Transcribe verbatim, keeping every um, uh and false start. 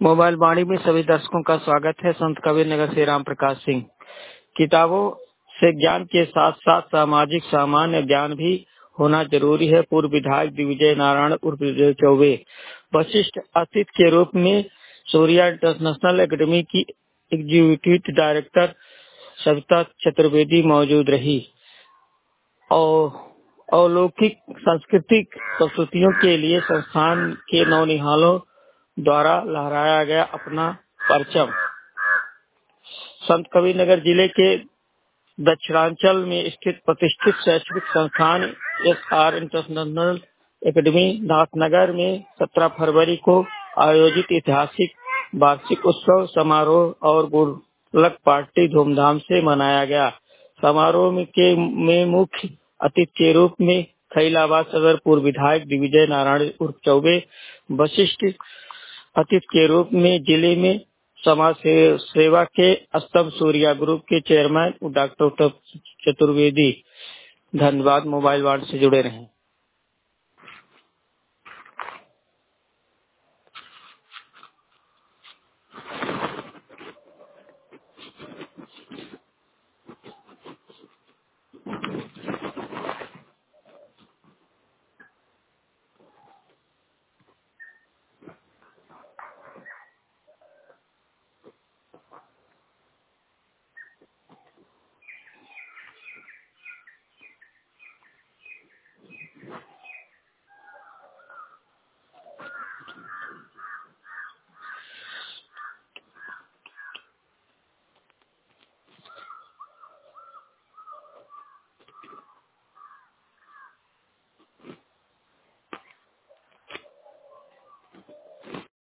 Mobile वाणी में सभी दर्शकों का स्वागत है। संत कबीर नगर से राम प्रकाश सिंह। किताबों से ज्ञान के साथ साथ सामाजिक सामान्य ज्ञान भी होना जरूरी है। पूर्व विधायक दिग्विजय नारायण उर्फ विजय चौबे वशिष्ठ अतिथि के रूप में सूर्या इंटरनेशनल एकेडमी की एग्जीक्यूटिव डायरेक्टर सविता चतुर्वेदी मौजूद रही और अलौकिक सांस्कृतिक प्रस्तुतियों के लिए संस्थान के नौनिहालों द्वारा लहराया गया अपना परचम। संत कबीर नगर जिले के दक्षिणांचल में स्थित प्रतिष्ठित शैक्षणिक संस्थान S R international academy Nathnagar में सत्रह फरवरी को आयोजित ऐतिहासिक वार्षिक उत्सव समारोह और गुरलक पार्टी धूमधाम से मनाया गया। समारोह में के में मुख्य अतिथि के रूप में खैलाबाद सदर पूर्व विधायक दिग्विजय नारायण उर्फ चौबे, वशिष्ठ अतिथि के रूप में जिले में समाज सेवा के स्तंभ सूर्या ग्रुप के चेयरमैन डॉक्टर चतुर्वेदी। धन्यवाद। मोबाइल वार्ड से जुड़े रहें।